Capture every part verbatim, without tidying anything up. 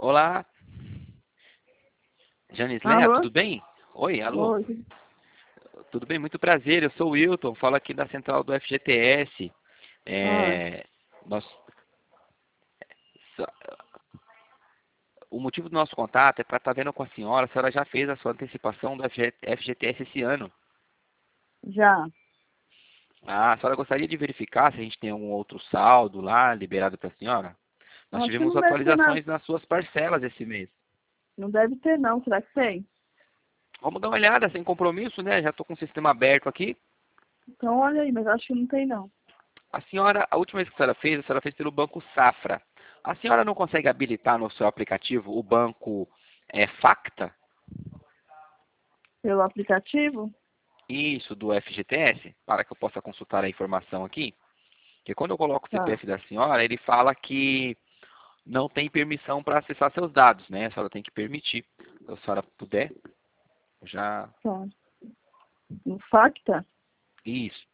Olá, Janisleia, Alô? tudo bem? Oi, alô. Oi. Tudo bem? Muito prazer, eu sou o Wilton, falo aqui da central do F G T S. Ah, É, nós, só- o motivo do nosso contato é para estar vendo com a senhora, a senhora já fez a sua antecipação do F G T S esse ano. já. Ah, a senhora gostaria de verificar se a gente tem algum outro saldo lá liberado para a senhora? Nós Acho que tivemos não deve ter nada. atualizações nas suas parcelas esse mês. Não deve ter não, será que tem? Vamos dar uma olhada, sem compromisso, né? Já estou com o sistema aberto aqui. Então olha aí, mas acho que não tem não. A senhora, a última vez que a senhora fez, a senhora fez pelo Banco Safra. A senhora não consegue habilitar no seu aplicativo o banco é, Facta? Pelo aplicativo? Isso, do F G T S? Para que eu possa consultar a informação aqui. Porque quando eu coloco o Tá, C P F da senhora, ele fala que não tem permissão para acessar seus dados, né? A senhora tem que permitir. Se a senhora puder, já... tá. No Facta? Isso.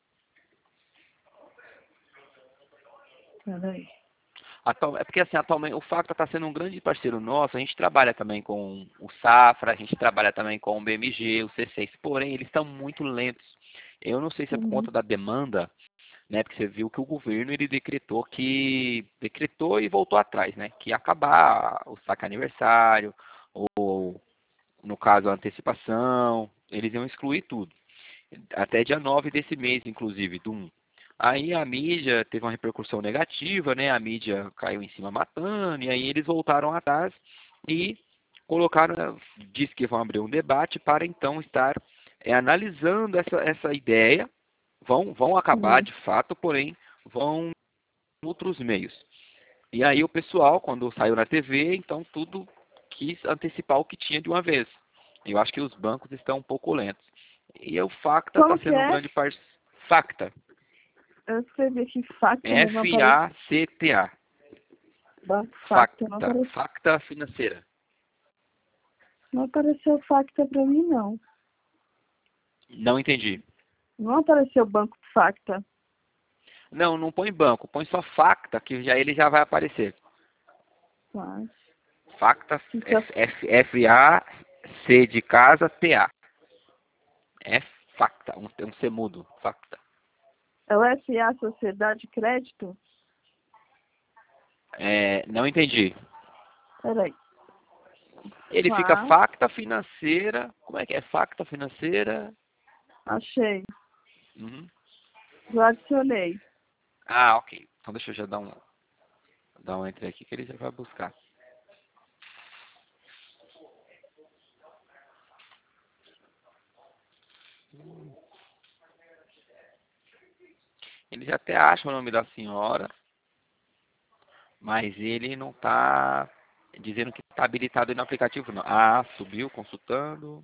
Peraí. Atual- é porque assim, atualmente o Facta está sendo um grande parceiro nosso. A gente trabalha também com o Safra, a gente trabalha também com o B M G, o C seis, porém eles estão muito lentos. Eu não sei se é por Uhum. conta da demanda, né? Porque você viu que o governo ele decretou que decretou e voltou atrás, né? Que ia acabar o saque aniversário, ou no caso a antecipação, eles iam excluir tudo. Até dia nove desse mês, inclusive, do um. Aí a mídia teve uma repercussão negativa, né? A mídia caiu em cima matando, e aí eles voltaram atrás e colocaram, disse que vão abrir um debate para então estar é, analisando essa, essa ideia. Vão, vão acabar Uhum. de fato, porém vão em outros meios. E aí o pessoal, quando saiu na T V, então tudo quis antecipar o que tinha de uma vez. Eu acho que os bancos estão um pouco lentos. E o Facta está Como que sendo um é? grande parceiro. Facta. Eu escrevi aqui Facta, mas não apareceu. F-A-C-T-A. Banco Facta, não Facta. apareceu. Facta financeira. Não apareceu Facta pra mim, não. Não entendi. Não apareceu Banco Facta. Não, não põe banco. Põe só Facta, que já ele já vai aparecer. Mas Facta, fica... F-A-C de casa, T-A. É Facta. Um, um C mudo. Facta. É o S A Sociedade de Crédito? É, não entendi. Peraí. Ele fica Fá, facta financeira. Como é que é? Facta financeira. achei. Uhum. Já adicionei. Ah, ok. Então deixa eu já dar um, dar um entre aqui que ele já vai buscar. Ele já até acha o nome da senhora, mas ele não está dizendo que está habilitado aí no aplicativo, não. Ah, subiu, consultando.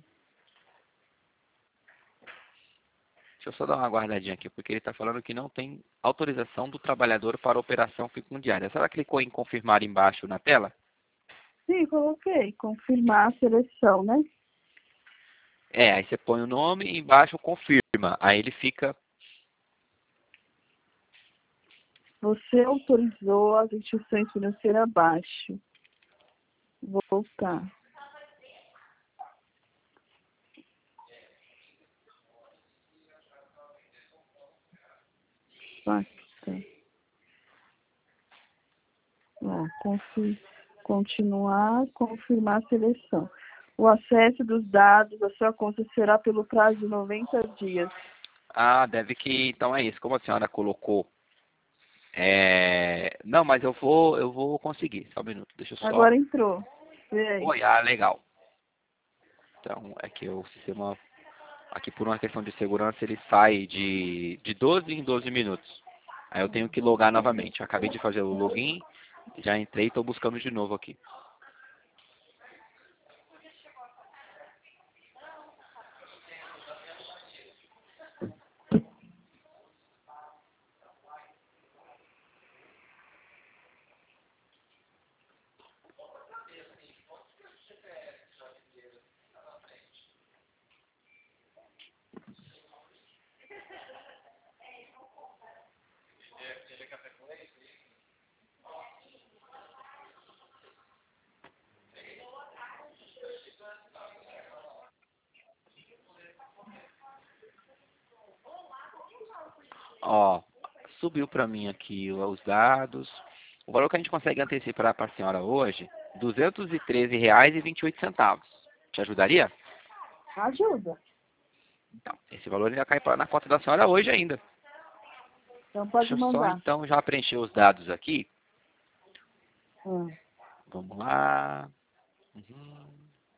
Deixa eu só dar uma guardadinha aqui, porque ele está falando que não tem autorização do trabalhador para operação ficundiária. Será que clicou em confirmar embaixo na tela? Sim, coloquei. Confirmar a seleção, né? É, aí você põe o nome e embaixo confirma. Aí ele fica... Você autorizou as instituições financeiras abaixo. Vou voltar. Facta. Ó, confi- continuar, confirmar a seleção. O acesso dos dados da sua conta será pelo prazo de noventa dias. Ah, deve que... Então é isso. Como a senhora colocou... É... Não, mas eu vou, eu vou conseguir. Só um minuto. Deixa eu só... Agora entrou. Vê aí. Oi, ah, legal. Então, é que o sistema... Aqui, por uma questão de segurança, ele sai de, de doze em doze minutos. Aí eu tenho que logar novamente. Eu acabei de fazer o login, já entrei e estou buscando de novo aqui. ó, subiu para mim aqui os dados. O valor que a gente consegue antecipar para a senhora hoje, duzentos e treze reais e vinte e oito centavos. Te ajudaria? Ajuda. Então, esse valor ainda cai pra- na conta da senhora hoje ainda. Então pode Deixa eu só, mandar. então, já preencher os dados aqui. Hum. Vamos lá. Uhum.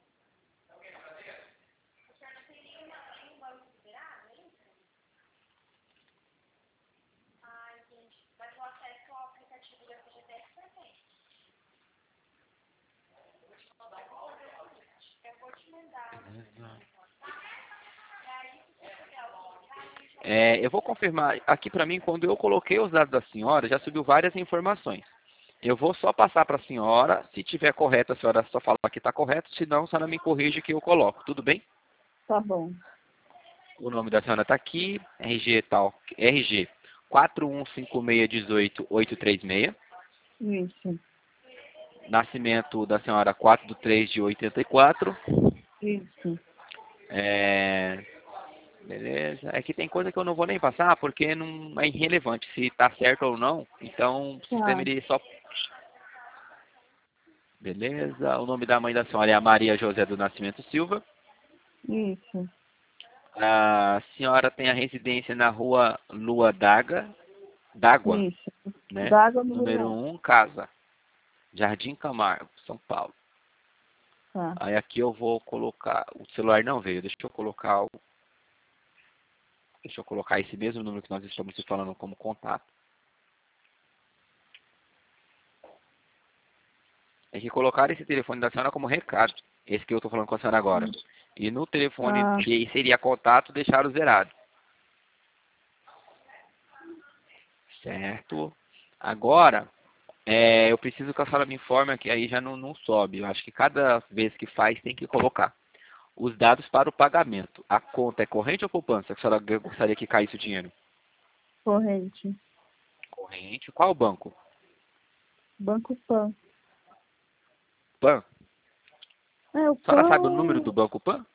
É, eu vou confirmar aqui para mim, quando eu coloquei os dados da senhora, já subiu várias informações. Eu vou só passar para a senhora, se tiver correto, a senhora só fala que está correto, senão a senhora me corrige que eu coloco, tudo bem? Tá bom. O nome da senhora está aqui, R G tal, R G quatro um cinco seis um oito oito três seis, Isso. nascimento da senhora quatro de três de oitenta e quatro, Isso. é... beleza, é que tem coisa que eu não vou nem passar porque não é irrelevante se está certo ou não, então o sistema Tá. ele só... Beleza, o nome da mãe da senhora é a Maria José do Nascimento Silva. Isso. A senhora tem a residência na rua Lua d'Água, d'Água, Isso. né? D'água número Número um. um, casa, Jardim Camargo, São Paulo. Tá. Aí aqui eu vou colocar, o celular não veio, deixa eu colocar o, deixa eu colocar esse mesmo número que nós estamos falando como contato. Tem que colocar esse telefone da senhora como recado, esse que eu estou falando com a senhora agora. E no telefone Tá. que seria contato, deixar o zerado. Certo? Agora, é, eu preciso que a senhora me informe que aí já não, não sobe. Eu acho que cada vez que faz tem que colocar os dados para o pagamento. A conta é corrente ou poupança? Que a senhora gostaria que caísse o dinheiro? Corrente. Corrente. Qual banco? Banco Pan. Pan? É, o A senhora sabe o número Pan do banco Pan?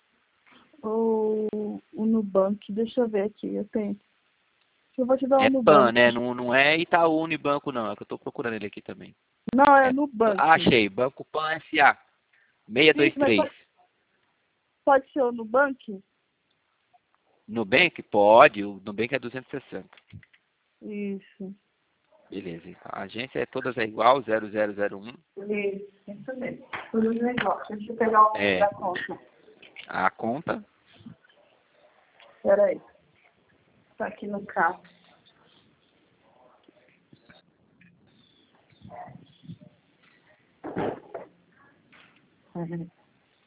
ou o Nubank. Deixa eu ver aqui. Eu tenho. Eu vou te dar o É Pan, Nubank. né? Não, não é Itaú Unibanco, não. É que eu estou procurando ele aqui também. Não, é É, Nubank. ah, achei. Banco Pan S A Isso, mas seiscentos e vinte e três. pode, pode ser o Nubank? Nubank? Pode. O Nubank é duzentos e sessenta. Isso. Beleza. Então, a agência é todas é igual, zero zero zero um. Isso, isso mesmo. Tudo legal. Deixa eu pegar o número É, da conta. a conta. Peraí. Tá aqui no carro. Peraí.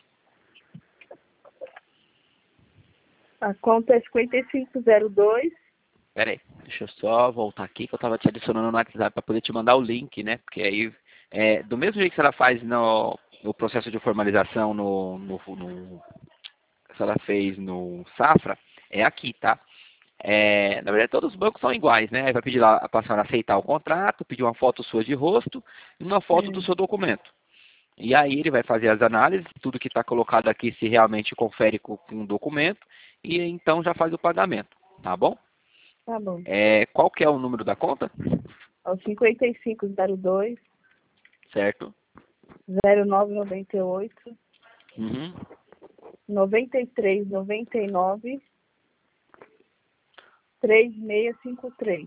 A conta é cinquenta e cinco zero dois. Pera aí, deixa eu só voltar aqui que eu estava te adicionando no WhatsApp para poder te mandar o link, né? Porque aí, é, do mesmo jeito que ela faz no, no processo de formalização no, no, no que ela fez no Safra, é aqui, tá? É, na verdade, todos os bancos são iguais, né? Aí vai pedir lá para a senhora aceitar o contrato, pedir uma foto sua de rosto e uma foto do Sim. seu documento. E aí ele vai fazer as análises, tudo que está colocado aqui se realmente confere com, com o documento, e então já faz o pagamento, tá bom? Tá bom. É, qual que é o número da conta? É o cinquenta e cinco zero dois Certo? zero nove noventa e oito Uhum. noventa e três noventa e nove três seis cinco três.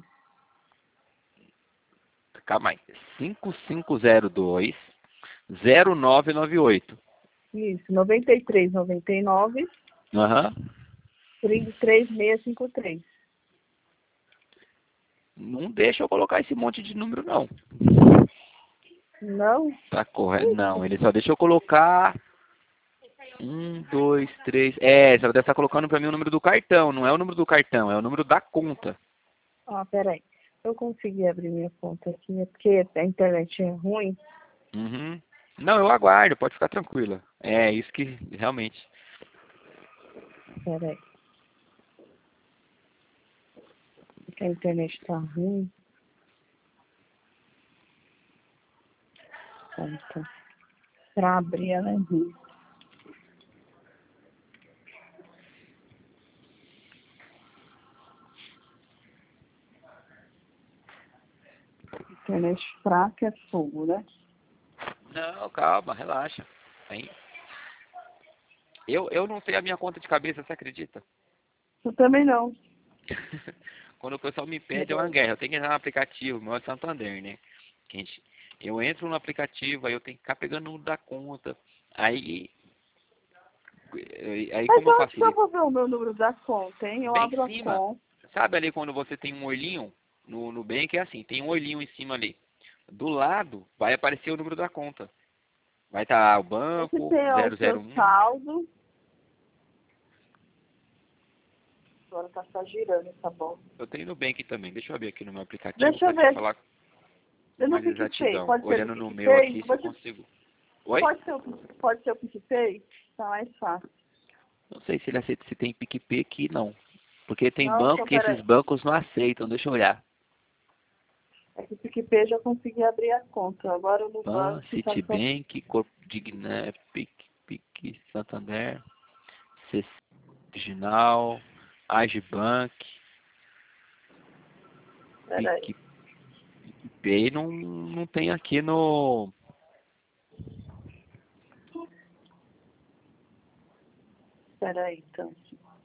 Calma aí. cinco cinco zero dois zero nove nove oito. Isso, noventa e três noventa e nove Aham. três seis cinco três. Não deixa eu colocar esse monte de número, não. Não? Tá correto? Não, ele só deixa eu colocar um, dois, três. É, você deve estar colocando para mim o número do cartão. Não é o número do cartão, é o número da conta. Ah, peraí. Eu consegui abrir minha conta aqui, é porque a internet é ruim. Uhum. Não, eu aguardo, pode ficar tranquila. É isso que realmente. Peraí. Porque a internet tá ruim. Tá, então. Pra abrir ela é ruim. Internet fraca é fogo, né? Não, calma, relaxa. Aí, eu, eu não sei a minha conta de cabeça, você acredita? Eu também não. Quando o pessoal me pede, é uma guerra. Eu tenho que entrar no aplicativo, meu é Santander, né? Gente, eu entro no aplicativo, aí eu tenho que ficar pegando o número da conta. Aí, aí Mas como eu onde que eu facilito? vou ver o meu número da conta, hein? Eu Bem em abro a cima. conta. Sabe ali quando você tem um olhinho no Nubank, é assim, tem um olhinho em cima ali. Do lado vai aparecer o número da conta. Vai estar o Esse banco, tem ó, o zero seu zero um. saldo. Agora tá só girando essa bola. Eu tenho Nubank também. Deixa eu abrir aqui no meu aplicativo Deixa para eu te ver. falar com Eu no mais PicPay. exatidão. Pode ser no Olhando no meu PicPay? aqui, Eu se vou eu te... consigo. Oi? Pode ser, o... Pode ser o PicPay? Tá mais fácil. Não sei se ele aceita, se tem PicPay aqui, não. Porque tem Não, banco então que esses peraí. bancos não aceitam. Deixa eu olhar. É que o PicPay eu já consegui abrir a conta. Agora no Pan, banco tá só... Citibank, Corpo Digné, Pic, Pic, Santander, C C Original, Agibank, Peraí. Pic, PicPay não, não tem aqui no... Peraí, então.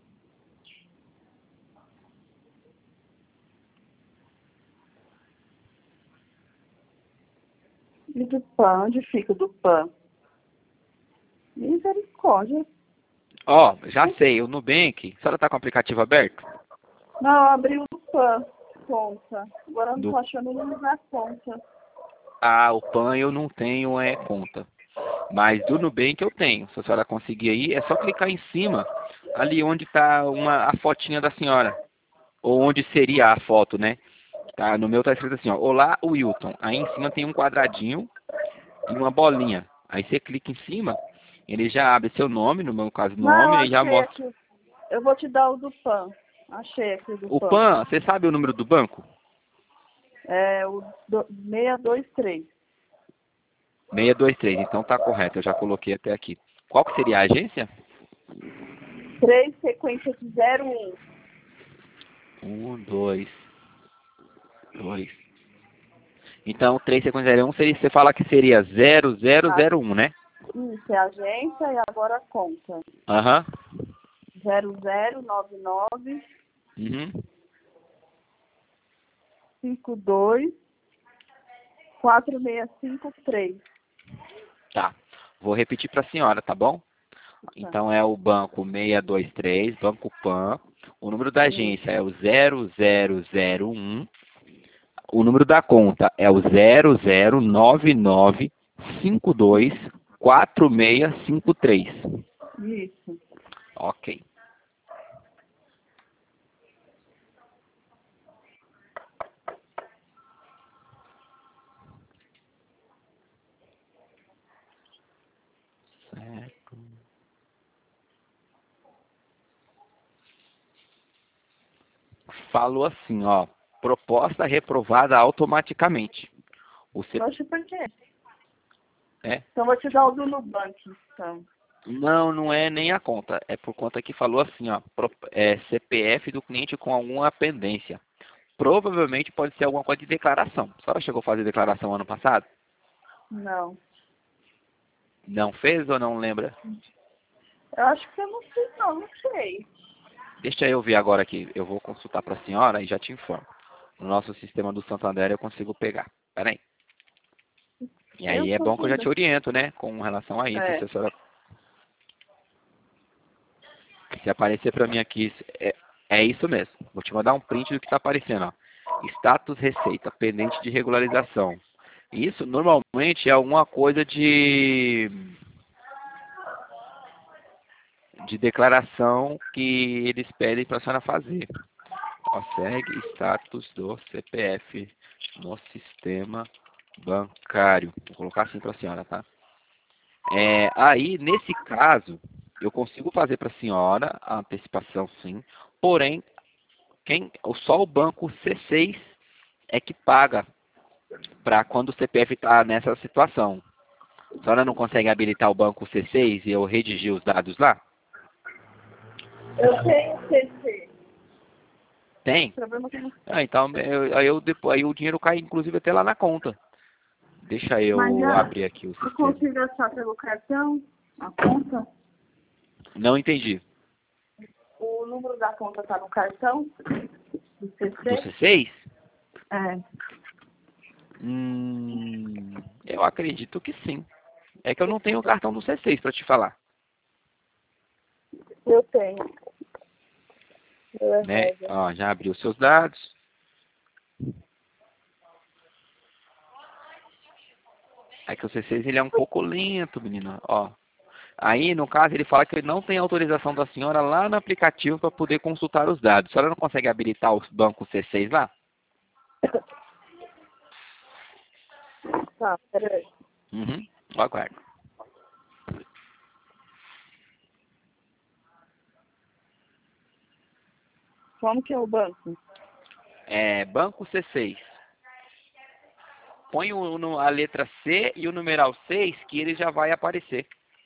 E do PAN? Onde fica o do PAN? Misericórdia. Ó, já sei, o Nubank, a senhora tá com o aplicativo aberto? Não, abriu o PAN. Conta. Agora eu não Do, tô achando o número da conta. ah, o Pan eu não tenho é conta. Mas do Nubank eu tenho. Se a senhora conseguir aí, é só clicar em cima, ali onde está uma, a fotinha da senhora. Ou onde seria a foto, né? Tá, no meu tá escrito assim, ó, Olá, Wilton. Aí em cima tem um quadradinho e uma bolinha. Aí você clica em cima, ele já abre seu nome, no meu caso Não, nome, aí já achei mostra. aqui. Eu vou te dar o do PAN. Achei aqui o do O PAN. Pan, você sabe o número do banco? É o do, seiscentos e vinte e três. seiscentos e vinte e três, então tá correto, eu já coloquei até aqui. Qual que seria a agência? três sequência de zero um. Um, dois, dois. Então, três sequência zero um, seria, você fala que seria zero zero Ah, zero um, né? isso, é a agência e agora a conta. Aham. zero zero nove nove Uhum. cinco dois quatro seis cinco três. Tá. Vou repetir para a senhora, tá bom? Tá. Então é o banco seiscentos e vinte e três, Banco Pan. O número da Isso. agência é o zero zero zero um. O número da conta é o zero zero nove nove cinco dois quatro seis cinco três. Isso. Ok. Certo. Falou assim, ó. Proposta reprovada automaticamente. O C... Oxe, por quê? é? Então vou te dar o do Nubank, então. Não, não é nem a conta. É por conta que falou assim, ó. pro- É C P F do cliente com alguma pendência. Provavelmente pode ser alguma coisa de declaração. A senhora chegou a fazer declaração ano passado? Não. Não fez ou não lembra? Eu acho que eu não sei, não, não sei. Deixa eu ver agora aqui. Eu vou consultar para a senhora e já te informo. No nosso sistema do Santander eu consigo pegar. Pera aí. E Eu aí é sou bom que eu já te tudo. oriento, né? Com relação a isso. É. Se a senhora, se aparecer para mim aqui, é, é isso mesmo. Vou te mandar um print do que está aparecendo, ó. Status receita, pendente de regularização. Isso normalmente é alguma coisa de de declaração que eles pedem para a senhora fazer. Ó, segue status do C P F no sistema bancário. Vou colocar assim para a senhora, tá? É, aí, nesse caso, eu consigo fazer para a senhora a antecipação, sim. Porém, quem, só o banco C seis é que paga para quando o C P F está nessa situação. A senhora não consegue habilitar o banco C seis e eu redigir os dados lá? Eu tenho C C. Tem? Problema que não... Ah, então eu, aí, eu, depois, aí o dinheiro cai, inclusive, até lá na conta. Deixa Mas eu já, abrir aqui o eu sistema. consigo achar pelo cartão a conta? Não entendi. O número da conta tá no cartão? Do Do C C? C seis? É. Hum, eu acredito que sim. É que eu não tenho o cartão do C seis para te falar, Eu tenho. Eu é né? rosa. Ó, já abri os seus dados. É que o C seis ele é um pouco lento, menina. Ó, aí no caso ele fala que ele não tem autorização da senhora lá no aplicativo para poder consultar os dados. A senhora não consegue habilitar os bancos C seis lá? Tá, peraí. Uhum. Eu aguardo. Como que é o banco? É, banco C seis. Põe o, no- a letra C e o numeral seis que ele já vai aparecer.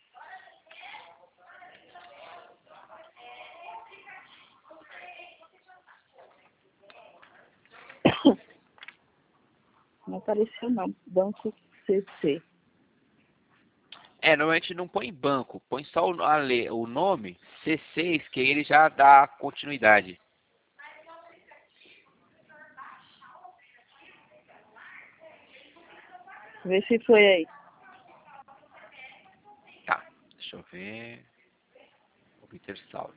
Não apareceu não. Banco C C. É, normalmente não põe banco, põe só o, a le- o nome C seis que ele já dá continuidade. Vê se foi aí. Tá, deixa eu ver. Obter saldo.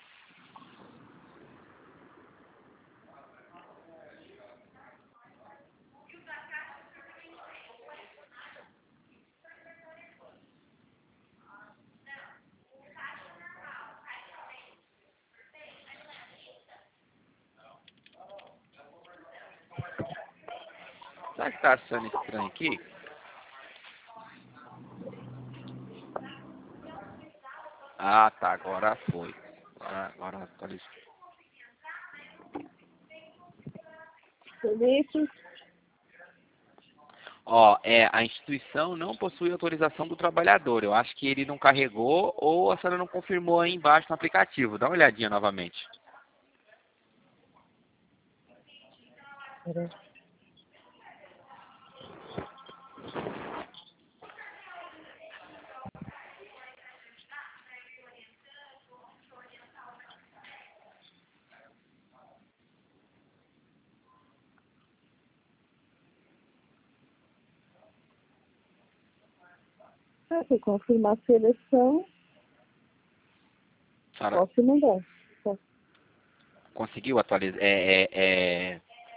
Sabe o que tá achando estranho aqui? Ah, tá, agora foi. Agora, agora atualizou. Felipe. Ó, é, a instituição não possui autorização do trabalhador. Eu acho que ele não carregou ou a senhora não confirmou aí embaixo no aplicativo. Dá uma olhadinha novamente. Peraí. Ah, se confirmar a seleção, A senhora posso mandar. Posso. conseguiu atualizar? É, é, é,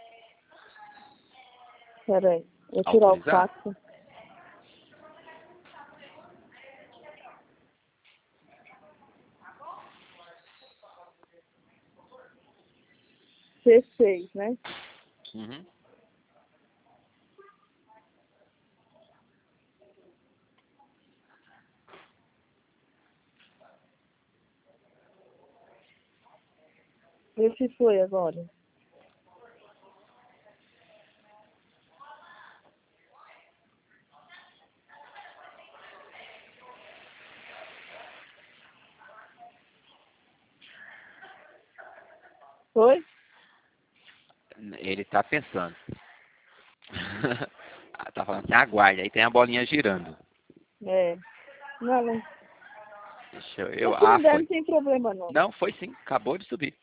Peraí. Vou tirar o autorizar? fax. C seis, né? Uhum. Vê se foi agora. Foi? Ele está pensando. Tá falando assim, aguarde. Aí tem a bolinha girando. É. Não, não. Deixa eu, eu- Mas se ah, não der, foi. não tem problema não. Não, foi sim. Acabou de subir.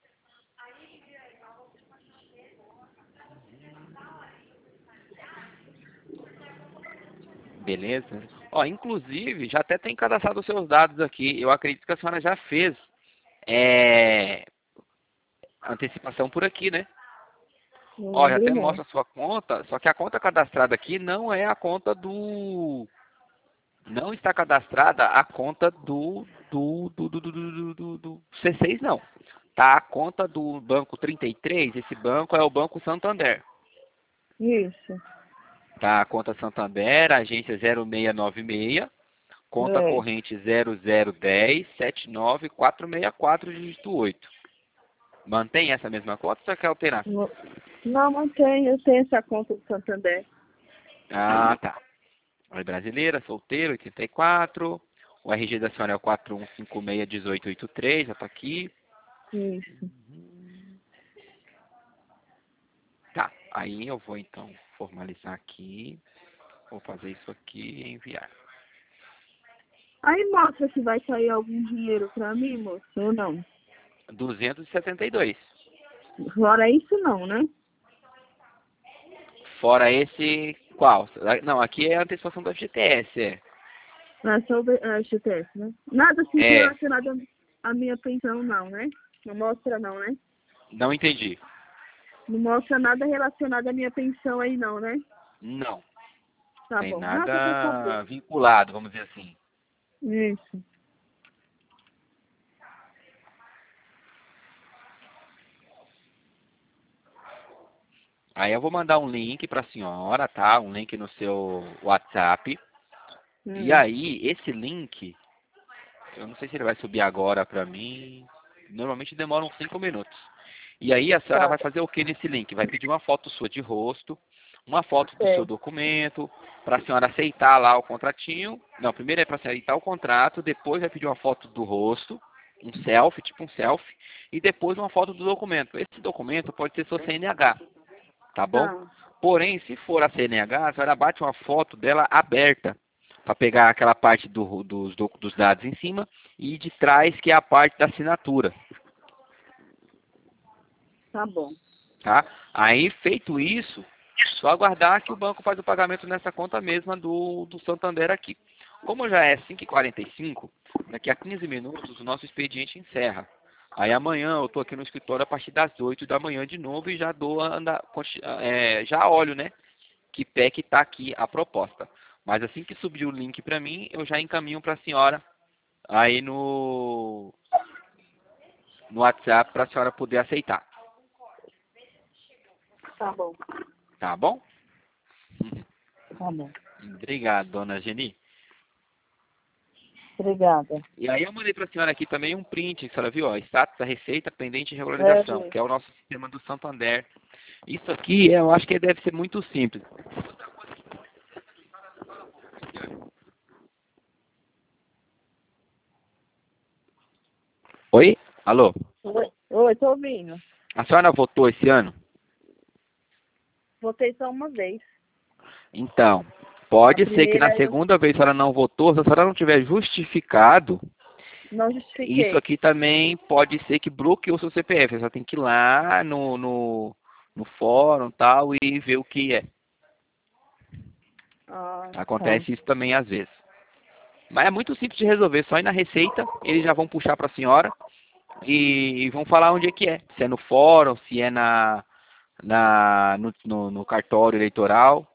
Beleza. Ó, inclusive, já até tem cadastrado os seus dados aqui. Eu acredito que a senhora já fez é, antecipação por aqui, né? Não Ó, já lembro até não. mostra a sua conta, só que a conta cadastrada aqui não é a conta do... Não está cadastrada a conta do, do, do, do, do, do, do, do C seis, não. Tá a conta do banco trinta e três, esse banco é o Banco Santander. Isso. Tá a conta Santander, agência zero seis nove seis, conta É. corrente zero zero um zero sete nove quatro seis quatro, dígito oito. Mantém essa mesma conta ou você quer alterar? Não, não, mantém. Eu tenho essa conta do Santander. Ah, tá. Oi, brasileira, solteiro, oitenta e quatro. O R G da senhora é o quatro um cinco seis um oito oito três, já tá aqui. Isso. Aí eu vou então formalizar aqui. Vou fazer isso aqui e enviar. Aí mostra se vai sair algum dinheiro pra mim, moço, ou não. duzentos e setenta e dois. Fora isso não, né? Fora esse, qual? Não, aqui é a antecipação do F G T S, é. Não é só o é, G T S, né? Nada assim É, relacionado à minha pensão, não, né? Não mostra não, né? não entendi. Não mostra nada relacionado à minha pensão aí, não, né? Não, Tá tem bom. Não, só pra nada saber. vinculado, vamos dizer assim. Isso. Aí eu vou mandar um link para a senhora, tá? Um link no seu WhatsApp. E Hum. aí, esse link, eu não sei se ele vai subir agora para mim. Normalmente demora uns cinco minutos. E aí a senhora Tá. vai fazer o que nesse link? Vai pedir uma foto sua de rosto, uma foto do seu Certo. documento, para a senhora aceitar lá o contratinho. Não, primeiro é para aceitar o contrato, depois vai pedir uma foto do rosto, um selfie, tipo um selfie, e depois uma foto do documento. Esse documento pode ser seu C N H, tá bom? Tá. Porém, se for a C N H, a senhora bate uma foto dela aberta, para pegar aquela parte do, dos, do, dos dados em cima e de trás, que é a parte da assinatura. Tá bom. Tá? Aí, feito isso, só aguardar que o banco faz o pagamento nessa conta mesma do, do Santander aqui. Como já é cinco e quarenta e cinco, daqui a quinze minutos o nosso expediente encerra. Aí amanhã eu estou aqui no escritório a partir das oito da manhã de novo e já dou a anda, é, já olho, né? Que pé que está aqui a proposta. Mas assim que subir o link para mim, eu já encaminho para a senhora aí no, no WhatsApp para a senhora poder aceitar. Tá bom. Tá bom? Tá bom. Obrigado, dona Geni. Obrigada. E aí eu mandei para a senhora aqui também um print, que a senhora viu, ó, status da receita pendente de É, regularização, vi. que é o nosso sistema do Santander. Isso aqui eu acho que deve ser muito simples. Oi? Alô? Oi, Oi, tô ouvindo. A senhora votou esse ano? Votei só uma vez. Então, A pode ser que na primeira eu segunda vez a senhora não votou, se a senhora não tiver justificado, não isso justifiquei. aqui também pode ser que bloqueie o seu C P F. Você só tem que ir lá no, no, no fórum tal e ver o que é. Ah, tá. Acontece isso também às vezes. Mas é muito simples de resolver, só ir na receita, eles já vão puxar para a senhora e vão falar onde é que é. Se é no fórum, se é na, na, no, no, no cartório eleitoral.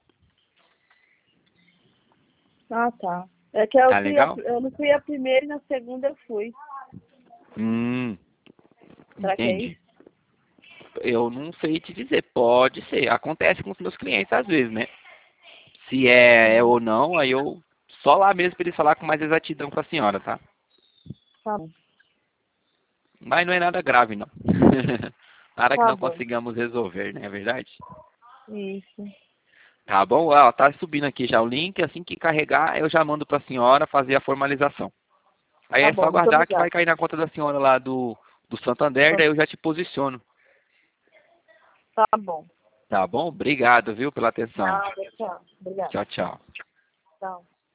Ah, tá. É que eu Tá fui a, legal? eu não fui a primeira e na segunda eu fui. Hum, Será que é isso? entendi. Eu não sei te dizer, pode ser. Acontece com os meus clientes às vezes, né? Se é, é Hum, ou não, aí eu só lá mesmo para eles falar com mais exatidão com a senhora, tá? tá bom. Mas não é nada grave, não. Nada que Tá não bom. consigamos resolver, não é verdade? Isso. Tá bom? Ó, tá subindo aqui já o link. Assim que carregar, eu já mando para a senhora fazer a formalização. Aí Tá é só bom, muito aguardar que vai obrigada. cair na conta da senhora lá do, do Santander, daí eu já te posiciono. Tá bom. Tá bom? Obrigado, viu, pela atenção. Nada, tchau. Obrigada. Tchau, tchau. Tchau.